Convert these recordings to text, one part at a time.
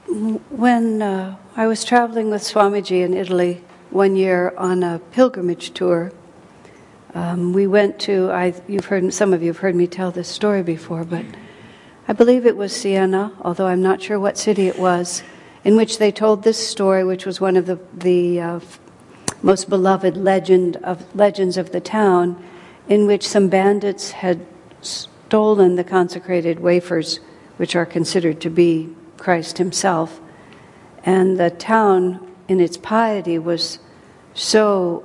When I was traveling with Swamiji in Italy one year on a pilgrimage tour, we went to, some of you have heard me tell this story before, but I believe it was Siena, although I'm not sure what city it was, in which they told this story, which was one of the most beloved legends of the town, in which some bandits had stolen the consecrated wafers, which are considered to be Christ himself. And the town, in its piety, was so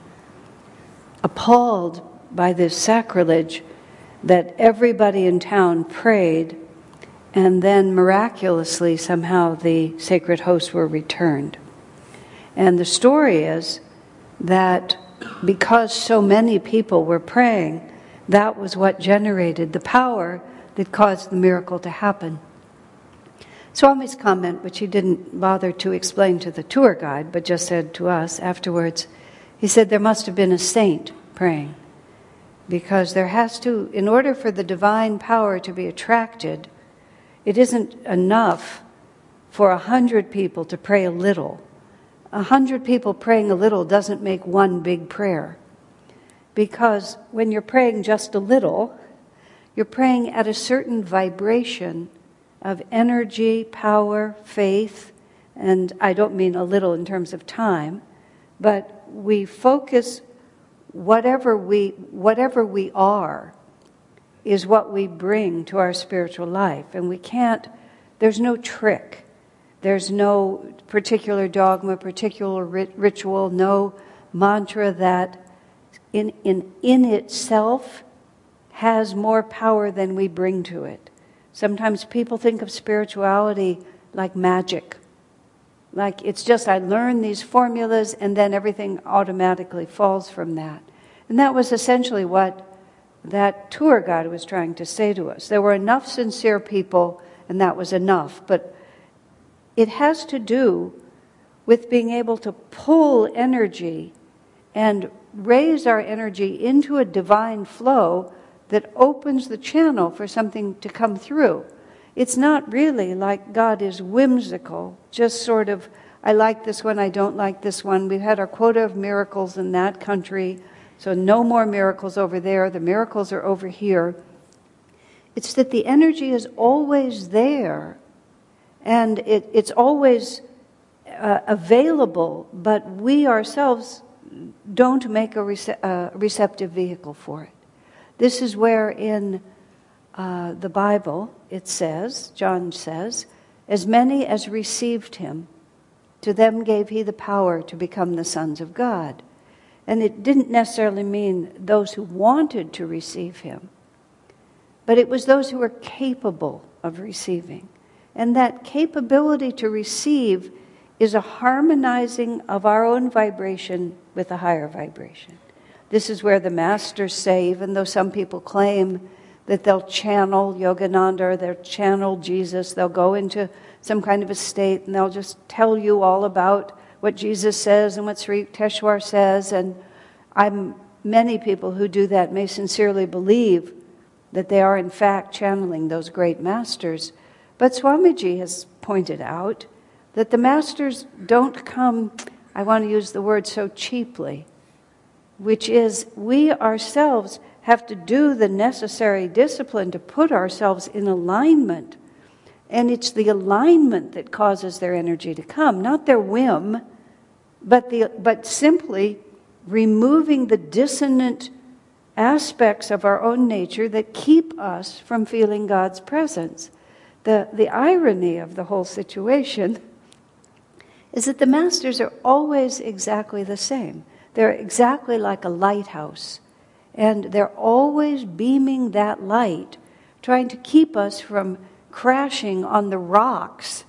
appalled by this sacrilege that everybody in town prayed, and then miraculously somehow the sacred hosts were returned. And the story is that because so many people were praying, that was what generated the power that caused the miracle to happen. Swami's comment, which he didn't bother to explain to the tour guide, but just said to us afterwards, he said there must have been a saint praying. Because there has to, in order for the divine power to be attracted, it isn't enough for 100 people to pray a little. 100 people praying a little doesn't make one big prayer. Because when you're praying just a little, you're praying at a certain vibration of energy, power, faith, and I don't mean a little in terms of time, but we focus whatever we are is what we bring to our spiritual life. And we can't, there's no trick. There's no particular dogma, particular ritual, no mantra that in itself has more power than we bring to it. Sometimes people think of spirituality like magic. Like it's just I learn these formulas and then everything automatically falls from that. And that was essentially what that tour guide was trying to say to us. There were enough sincere people and that was enough. But it has to do with being able to pull energy and raise our energy into a divine flow that opens the channel for something to come through. It's not really like God is whimsical, just sort of, I like this one, I don't like this one. We've had our quota of miracles in that country, so no more miracles over there. The miracles are over here. It's that the energy is always there, and it's always available, but we ourselves don't make a receptive vehicle for it. This is where in the Bible it says, John says, as many as received him, to them gave he the power to become the sons of God. And it didn't necessarily mean those who wanted to receive him, but it was those who were capable of receiving. And that capability to receive is a harmonizing of our own vibration with a higher vibration. This is where the masters say, even though some people claim that they'll channel Yogananda or they'll channel Jesus, they'll go into some kind of a state and they'll just tell you all about what Jesus says and what Sri Yukteswar says. And many people who do that may sincerely believe that they are in fact channeling those great masters. But Swamiji has pointed out that the masters don't come, I want to use the word so cheaply, which is we ourselves have to do the necessary discipline to put ourselves in alignment. And it's the alignment that causes their energy to come, not their whim, but simply removing the dissonant aspects of our own nature that keep us from feeling God's presence. The irony of the whole situation is that the masters are always exactly the same. They're exactly like a lighthouse. And they're always beaming that light, trying to keep us from crashing on the rocks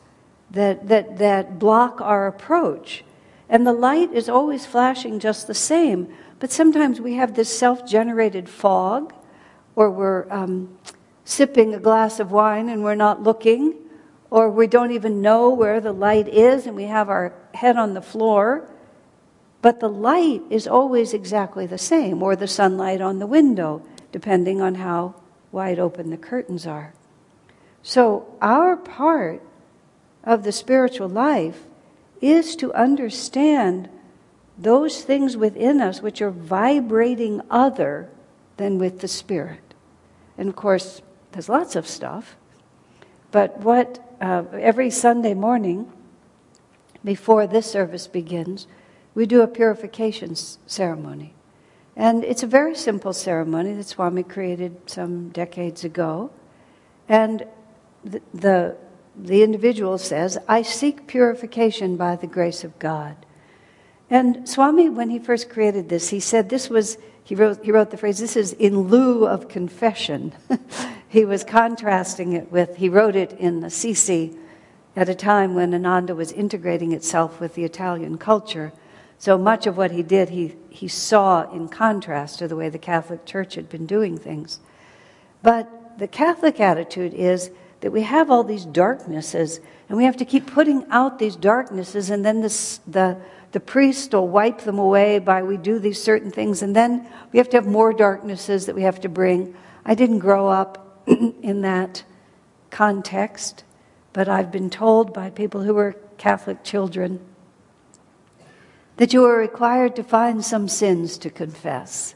that block our approach. And the light is always flashing just the same. But sometimes we have this self-generated fog, or we're sipping a glass of wine and we're not looking, or we don't even know where the light is and we have our head on the floor. But the light is always exactly the same, or the sunlight on the window, depending on how wide open the curtains are. So our part of the spiritual life is to understand those things within us which are vibrating other than with the Spirit. And of course, there's lots of stuff. But every Sunday morning, before this service begins, we do a purification ceremony. And it's a very simple ceremony that Swami created some decades ago. And the individual says, I seek purification by the grace of God. And Swami, when he first created this, he said he wrote the phrase, this is in lieu of confession. He was contrasting it he wrote it in Assisi at a time when Ananda was integrating itself with the Italian culture. So much of what he did, he saw in contrast to the way the Catholic Church had been doing things. But the Catholic attitude is that we have all these darknesses, and we have to keep putting out these darknesses, and then the priest will wipe them away we do these certain things, and then we have to have more darknesses that we have to bring. I didn't grow up in that context, but I've been told by people who were Catholic children that you are required to find some sins to confess.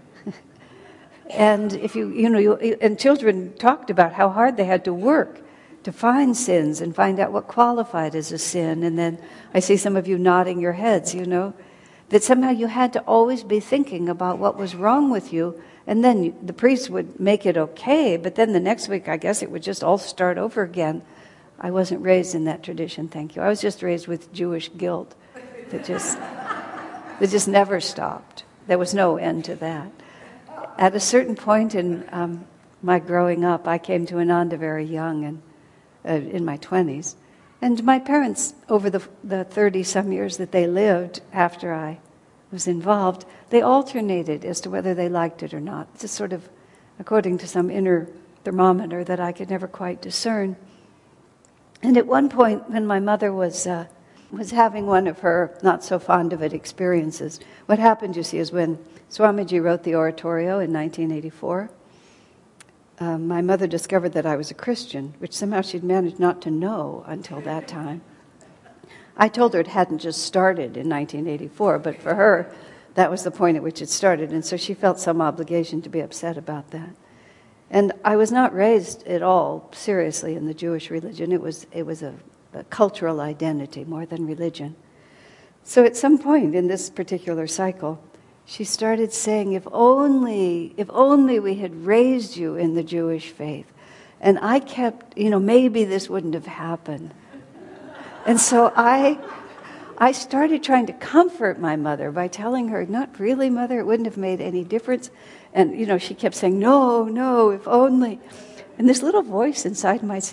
And if and children talked about how hard they had to work to find sins and find out what qualified as a sin. And then I see some of you nodding your heads, that somehow you had to always be thinking about what was wrong with you. And then the priest would make it okay, but then the next week, I guess it would just all start over again. I wasn't raised in that tradition, thank you. I was just raised with Jewish guilt that just never stopped. There was no end to that. At a certain point in my growing up, I came to Ananda very young, and in my 20s. And my parents, over the 30-some years that they lived after I was involved, they alternated as to whether they liked it or not, just sort of according to some inner thermometer that I could never quite discern. And at one point, when my mother was having one of her not-so-fond-of-it experiences, what happened, you see, is when Swamiji wrote the Oratorio in 1984, my mother discovered that I was a Christian, which somehow she'd managed not to know until that time. I told her it hadn't just started in 1984, but for her, that was the point at which it started, and so she felt some obligation to be upset about that. And I was not raised at all seriously in the Jewish religion. It was a cultural identity more than religion. So at some point in this particular cycle, she started saying, if only we had raised you in the Jewish faith. And I kept, maybe this wouldn't have happened. And so I started trying to comfort my mother by telling her, not really, Mother, it wouldn't have made any difference. And, she kept saying, no, if only. And this little voice inside my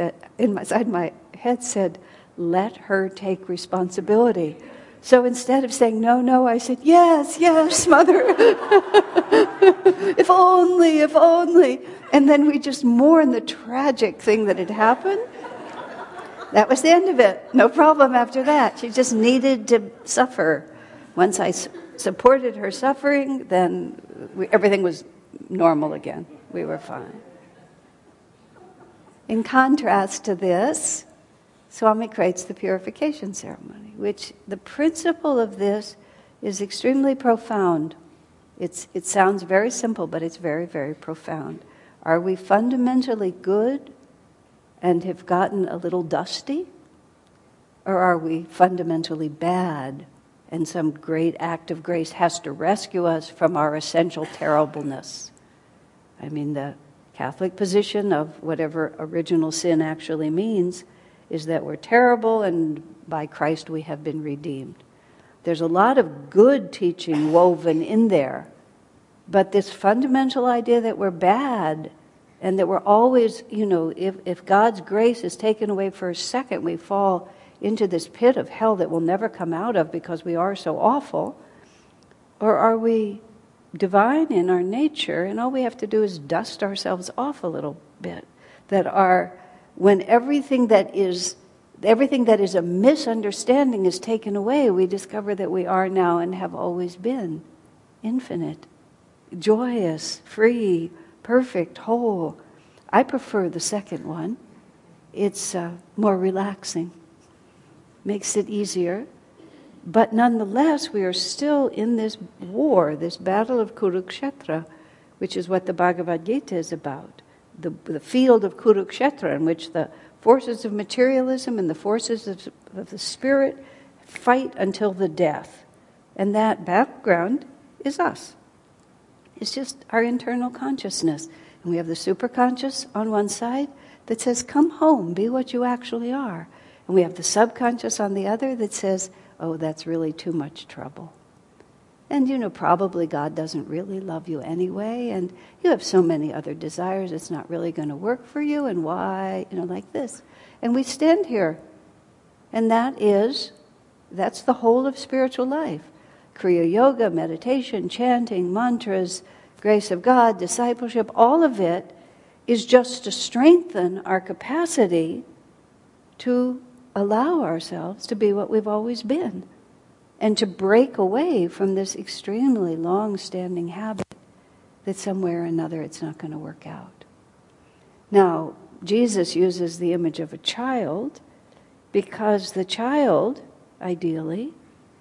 head said, let her take responsibility. So instead of saying, no, I said, yes, Mother. If only. And then we just mourned the tragic thing that had happened. That was the end of it. No problem after that. She just needed to suffer. Once I supported her suffering, then everything was normal again. We were fine. In contrast to this, Swami creates the purification ceremony, which the principle of this is extremely profound. It sounds very simple, but it's very, very profound. Are we fundamentally good and have gotten a little dusty? Or are we fundamentally bad and some great act of grace has to rescue us from our essential terribleness? I mean, the Catholic position of whatever original sin actually means is that we're terrible and by Christ we have been redeemed. There's a lot of good teaching woven in there, but this fundamental idea that we're bad and that we're always, if God's grace is taken away for a second, we fall into this pit of hell that we'll never come out of because we are so awful. Or are we divine in our nature and all we have to do is dust ourselves off a little bit? When everything that is a misunderstanding is taken away, we discover that we are now and have always been infinite, joyous, free, perfect, whole. I prefer the second one. it's more relaxing, makes it easier. But nonetheless, we are still in this war, this battle of Kurukshetra, which is what the Bhagavad Gita is about. The field of Kurukshetra, in which the forces of materialism and the forces of the spirit fight until the death. And that background is us. It's just our internal consciousness. And we have the superconscious on one side that says, come home, be what you actually are. And we have the subconscious on the other that says, oh, that's really too much trouble. And probably God doesn't really love you anyway, and you have so many other desires, it's not really going to work for you, and why, like this. And we stand here, and that's the whole of spiritual life. Kriya Yoga, meditation, chanting, mantras, grace of God, discipleship, all of it is just to strengthen our capacity to allow ourselves to be what we've always been, and to break away from this extremely long-standing habit that somewhere or another it's not going to work out. Now, Jesus uses the image of a child because the child, ideally,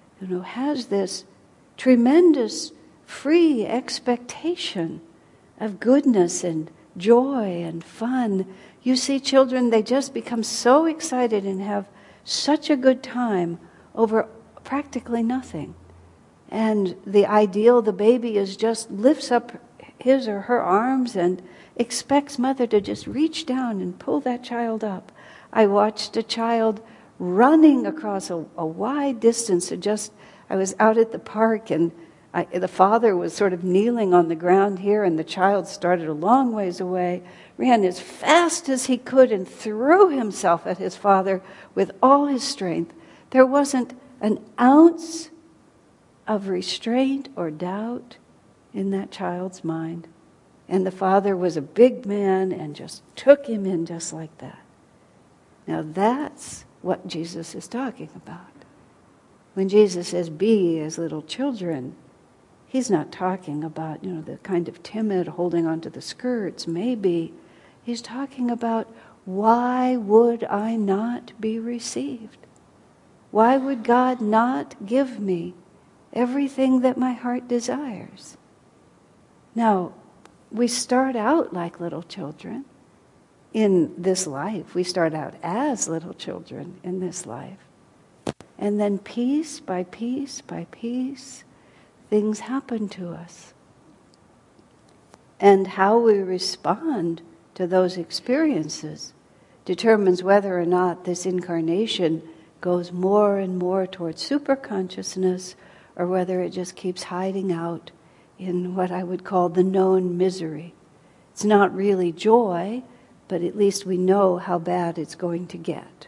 has this tremendous free expectation of goodness and joy and fun. You see children, they just become so excited and have such a good time over practically nothing. And the ideal, the baby just lifts up his or her arms and expects mother to just reach down and pull that child up. I watched a child running across a wide distance. I was out at the park, and the father was sort of kneeling on the ground here, and the child started a long ways away, ran as fast as he could and threw himself at his father with all his strength. There wasn't an ounce of restraint or doubt in that child's mind. And the father was a big man and just took him in just like that. Now that's what Jesus is talking about. When Jesus says, be as little children, he's not talking about, the kind of timid holding onto the skirts, maybe. He's talking about, why would I not be received? Why would God not give me everything that my heart desires? Now, we start out like little children in this life. We start out as little children in this life. And then piece by piece by piece, things happen to us. And how we respond to those experiences determines whether or not this incarnation goes more and more towards superconsciousness, or whether it just keeps hiding out in what I would call the known misery. It's not really joy, but at least we know how bad it's going to get.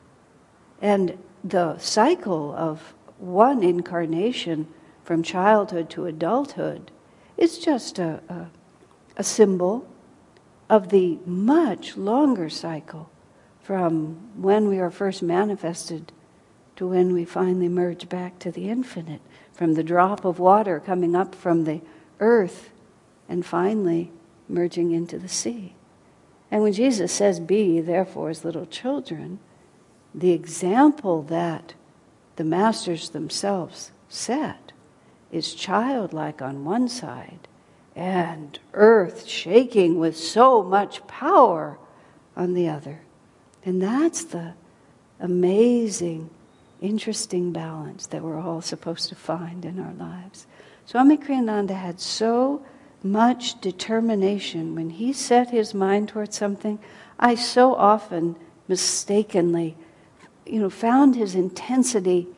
And the cycle of one incarnation from childhood to adulthood is just a symbol of the much longer cycle from when we are first manifested to when we finally merge back to the infinite, from the drop of water coming up from the earth and finally merging into the sea. And when Jesus says, be therefore as little children, the example that the masters themselves set is childlike on one side and earth shaking with so much power on the other. And that's the amazing, interesting balance that we're all supposed to find in our lives. Swami Kriyananda had so much determination when he set his mind towards something. I so often mistakenly, found his intensity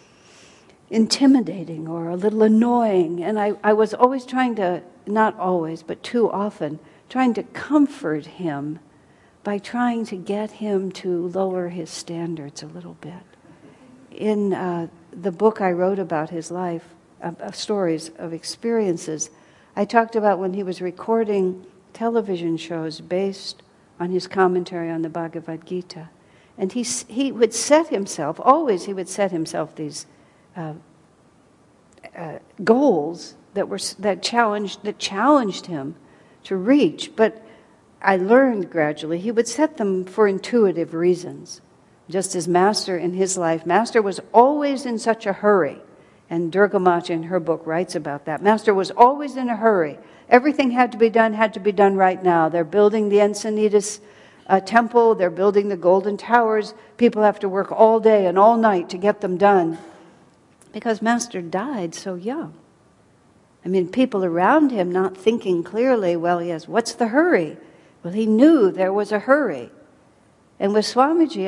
intimidating or a little annoying. And I was always trying to, not always, but too often, trying to comfort him by trying to get him to lower his standards a little bit. In the book I wrote about his life, of stories, of experiences, I talked about when he was recording television shows based on his commentary on the Bhagavad Gita. And he would set himself, always he would set himself these goals that challenged him to reach. But I learned gradually, he would set them for intuitive reasons. Just as Master in his life, Master was always in such a hurry. And Durga Mata in her book writes about that. Master was always in a hurry. Everything had to be done right now. They're building the Encinitas temple. They're building the golden towers. People have to work all day and all night to get them done. Because Master died so young. I mean, people around him not thinking clearly, well, yes, what's the hurry? Well, he knew there was a hurry. And with Swamiji,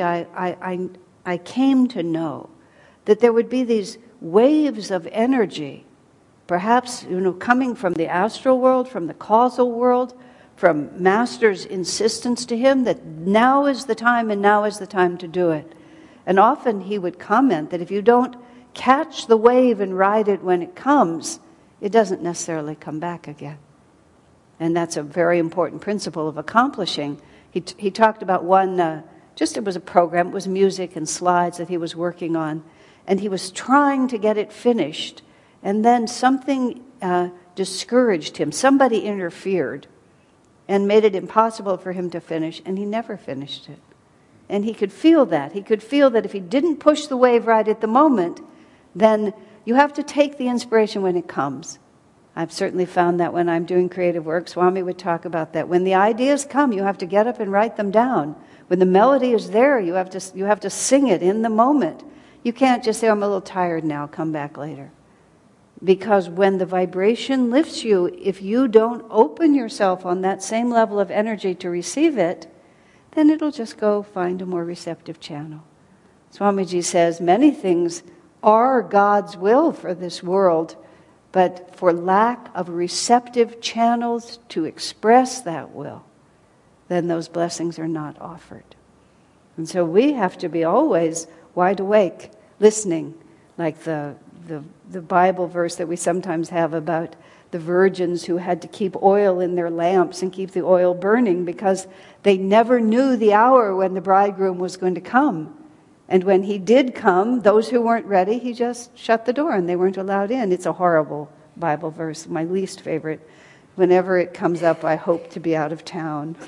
I came to know that there would be these waves of energy, perhaps, coming from the astral world, from the causal world, from Master's insistence to him that now is the time and now is the time to do it. And often he would comment that if you don't catch the wave and ride it when it comes, it doesn't necessarily come back again. And that's a very important principle of accomplishing. He talked about one, it was a program, it was music and slides that he was working on, and he was trying to get it finished, and then something discouraged him. Somebody interfered and made it impossible for him to finish, and he never finished it. And he could feel that. He could feel that if he didn't push the wave right at the moment, then you have to take the inspiration when it comes. I've certainly found that when I'm doing creative work. Swami would talk about that. When the ideas come, you have to get up and write them down. When the melody is there, you have to sing it in the moment. You can't just say, I'm a little tired now, come back later. Because when the vibration lifts you, if you don't open yourself on that same level of energy to receive it, then it'll just go find a more receptive channel. Swamiji says many things are God's will for this world, but for lack of receptive channels to express that will, then those blessings are not offered. And so we have to be always wide awake, listening, like the Bible verse that we sometimes have about the virgins who had to keep oil in their lamps and keep the oil burning because they never knew the hour when the bridegroom was going to come. And when he did come, those who weren't ready, he just shut the door and they weren't allowed in. It's a horrible Bible verse, my least favorite. Whenever it comes up, I hope to be out of town.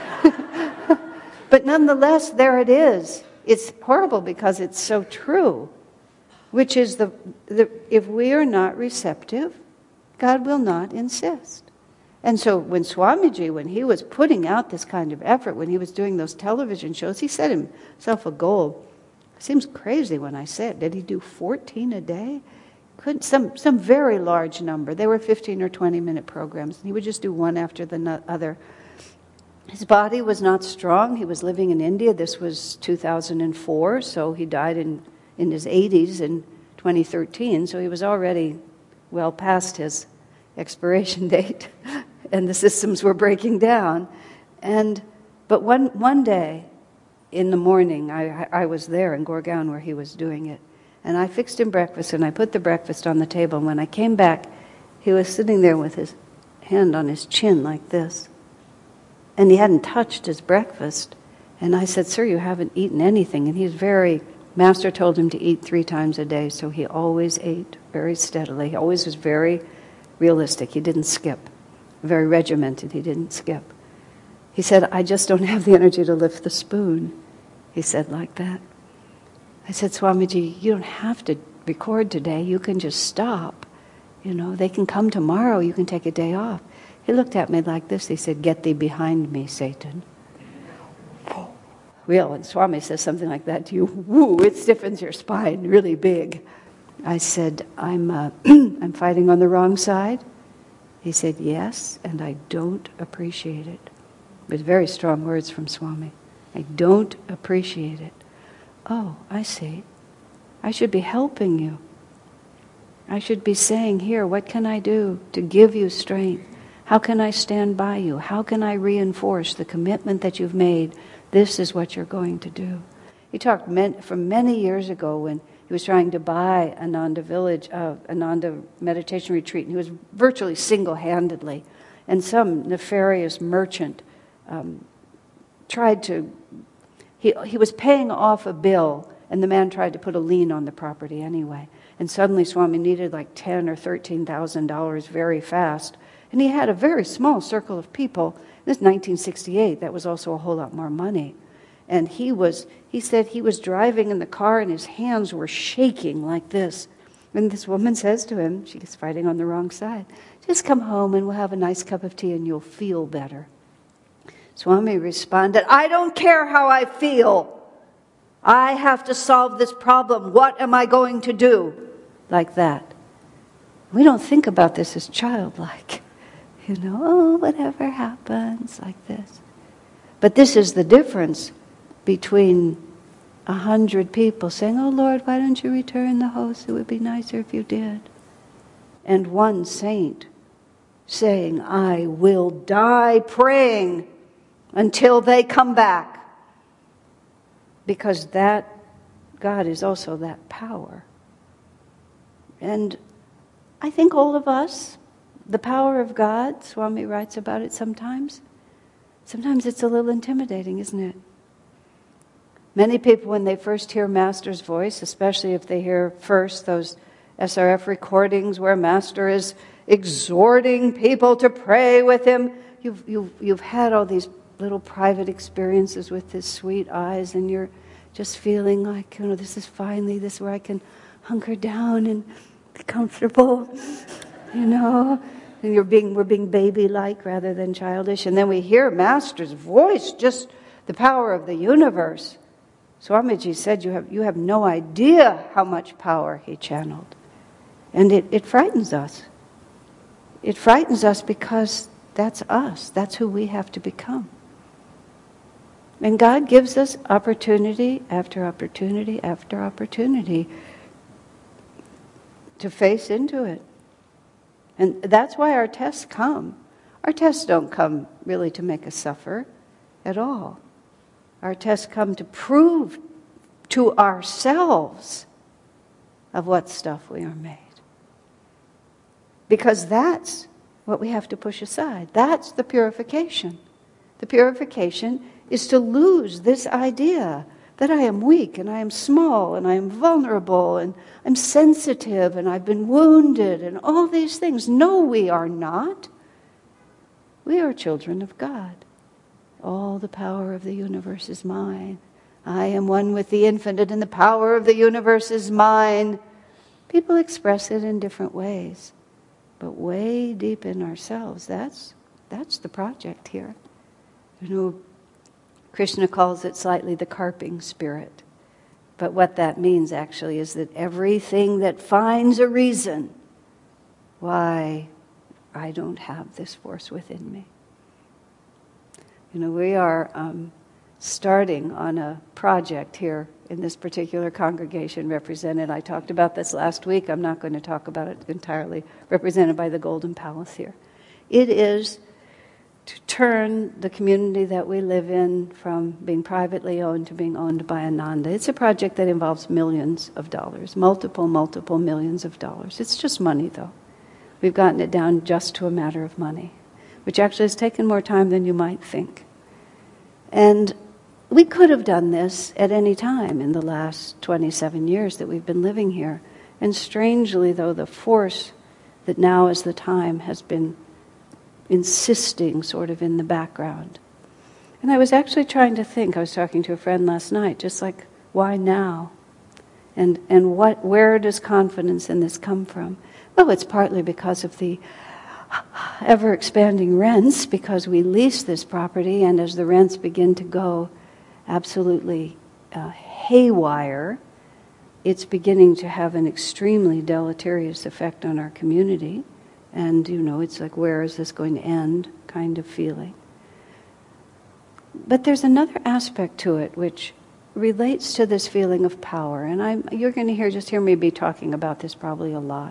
But nonetheless, there it is. It's horrible because it's so true, which is if we are not receptive, God will not insist. And so when Swamiji, when he was putting out this kind of effort, when he was doing those television shows, he set himself a goal. It seems crazy when I say it. Did he do 14 a day? Some very large number. They were 15 or 20-minute programs. And he would just do one after the other. His body was not strong. He was living in India. This was 2004, so he died in his 80s in 2013. So he was already well past his expiration date, and the systems were breaking down. But one day in the morning, I was there in Gurgaon where he was doing it, and I fixed him breakfast, and I put the breakfast on the table. And when I came back, he was sitting there with his hand on his chin like this, and he hadn't touched his breakfast. And I said, "Sir, you haven't eaten anything." And Master told him to eat 3 times a day, so he always ate very steadily. He always was very realistic. He didn't skip. Very regimented. He didn't skip. He said, "I just don't have the energy to lift the spoon." He said like that. I said, "Swamiji, you don't have to record today. You can just stop. They can come tomorrow. You can take a day off." He looked at me like this. He said, "Get thee behind me, Satan." Well, when Swami says something like that to you, woo, it stiffens your spine really big. I said, I'm fighting on the wrong side. He said, "Yes, and I don't appreciate it." It was very strong words from Swami. "I don't appreciate it." Oh, I see. I should be helping you. I should be saying, here, what can I do to give you strength? How can I stand by you? How can I reinforce the commitment that you've made? This is what you're going to do. He talked from many years ago when he was trying to buy Ananda Village, Ananda Meditation Retreat, and he was virtually single-handedly. And some nefarious merchant he was paying off a bill, and the man tried to put a lien on the property anyway. And suddenly Swami needed like $10,000 or $13,000 very fast. And he had a very small circle of people. This is 1968. That was also a whole lot more money. And he said he was driving in the car and his hands were shaking like this. And this woman says to him, she's fighting on the wrong side, just come home and we'll have a nice cup of tea and you'll feel better. Swami responded, I don't care how I feel. I have to solve this problem. What am I going to do? Like that. We don't think about this as childlike. Oh, whatever happens, like this. But this is the difference between 100 people saying, oh Lord, why don't you return the host? It would be nicer if you did. And one saint saying, I will die praying until they come back. Because that God is also that power. And I think all of us, the power of God, Swami writes about it sometimes. Sometimes it's a little intimidating, isn't it? Many people, when they first hear Master's voice, especially if they hear first those SRF recordings where Master is exhorting people to pray with him, you've had all these little private experiences with his sweet eyes, and you're just feeling like, this is where I can hunker down and be comfortable, and we're being baby-like rather than childish. And then we hear Master's voice, just the power of the universe. Swamiji said, you have no idea how much power he channeled. And it frightens us. It frightens us because that's us. That's who we have to become. And God gives us opportunity after opportunity after opportunity to face into it. And that's why our tests come. Our tests don't come really to make us suffer at all. Our tests come to prove to ourselves of what stuff we are made. Because that's what we have to push aside. That's the purification. The purification is to lose this idea that I am weak and I am small and I am vulnerable and I'm sensitive and I've been wounded and all these things. No, we are not. We are children of God. All the power of the universe is mine. I am one with the infinite and the power of the universe is mine. People express it in different ways. But way deep in ourselves, that's the project here. Krishna calls it slightly the carping spirit. But what that means actually is that everything that finds a reason why I don't have this force within me. We are starting on a project here in this particular congregation represented. I talked about this last week. I'm not going to talk about it entirely. Represented by the Golden Palace here. It is to turn the community that we live in from being privately owned to being owned by Ananda. It's a project that involves millions of dollars, multiple millions of dollars. It's just money, though. We've gotten it down just to a matter of money, which actually has taken more time than you might think. And we could have done this at any time in the last 27 years that we've been living here. And strangely, though, the force that now is the time has been insisting sort of in the background. And I was actually trying to think, I was talking to a friend last night, just like, why now? And where does confidence in this come from? Well, it's partly because of the ever-expanding rents, because we lease this property, and as the rents begin to go absolutely haywire, it's beginning to have an extremely deleterious effect on our community. And, it's like, where is this going to end kind of feeling. But there's another aspect to it which relates to this feeling of power. And you're going to hear me be talking about this probably a lot.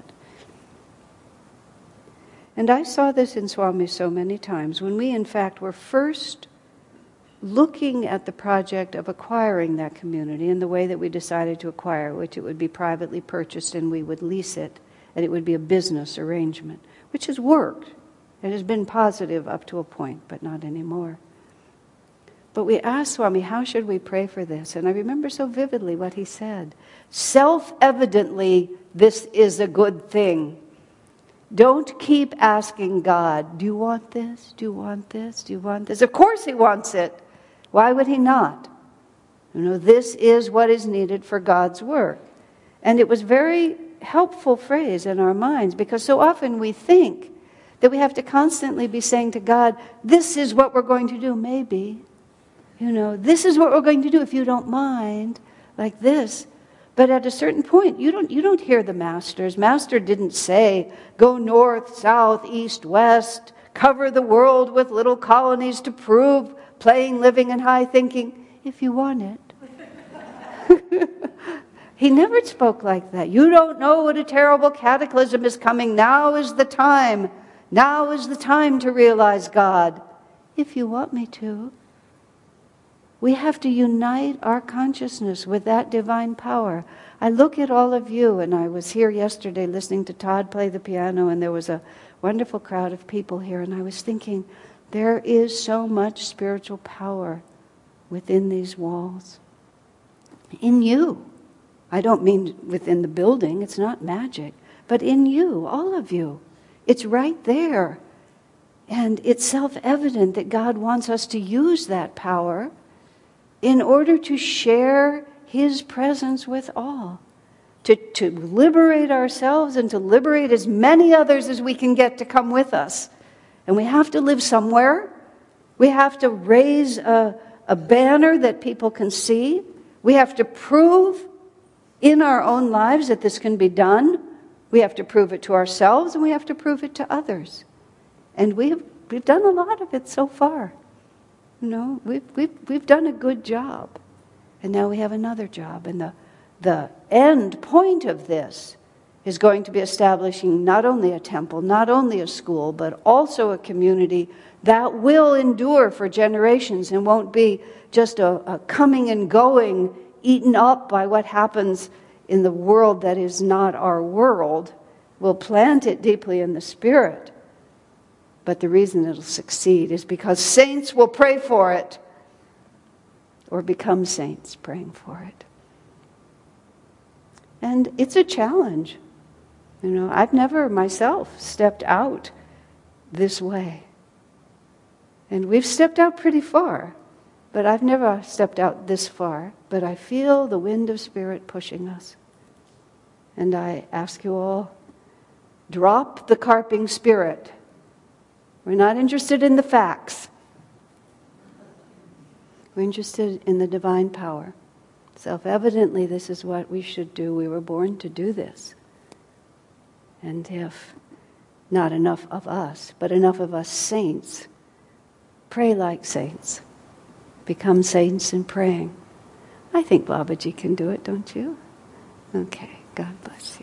And I saw this in Swami so many times. When we, in fact, were first looking at the project of acquiring that community and the way that we decided to acquire, which it would be privately purchased and we would lease it, and it would be a business arrangement, which has worked. It has been positive up to a point, but not anymore. But we asked Swami, how should we pray for this? And I remember so vividly what he said. Self-evidently, this is a good thing. Don't keep asking God, do you want this? Do you want this? Do you want this? Of course He wants it. Why would He not? This is what is needed for God's work. And it was very helpful phrase in our minds, because so often we think that we have to constantly be saying to God, this is what we're going to do, maybe. This is what we're going to do if you don't mind, like this. But at a certain point, you don't hear the Master's. Master didn't say, go north, south, east, west, cover the world with little colonies to prove playing, living, and high thinking, if you want it. He never spoke like that. You don't know what a terrible cataclysm is coming. Now is the time. Now is the time to realize God. If you want me to. We have to unite our consciousness with that divine power. I look at all of you, and I was here yesterday listening to Todd play the piano, and there was a wonderful crowd of people here, and I was thinking, there is so much spiritual power within these walls. In you. I don't mean within the building, it's not magic, but in you, all of you. It's right there. And it's self-evident that God wants us to use that power in order to share His presence with all. To liberate ourselves and to liberate as many others as we can get to come with us. And we have to live somewhere. We have to raise a banner that people can see. We have to prove in our own lives that this can be done. We have to prove it to ourselves, and we have to prove it to others. And we've done a lot of it so far. We've done a good job. And now we have another job. And the end point of this is going to be establishing not only a temple, not only a school, but also a community that will endure for generations and won't be just a coming and going, eaten up by what happens in the world that is not our world. We'll plant it deeply in the Spirit. But the reason it'll succeed is because saints will pray for it or become saints praying for it. And it's a challenge. I've never myself stepped out this way. And we've stepped out pretty far. But I've never stepped out this far. But I feel the wind of Spirit pushing us. And I ask you all, drop the carping spirit. We're not interested in the facts. We're interested in the divine power. Self-evidently, this is what we should do. We were born to do this. And if not enough of us, but enough of us saints, pray like saints. Become saints in praying. I think Babaji can do it, don't you? Okay, God bless.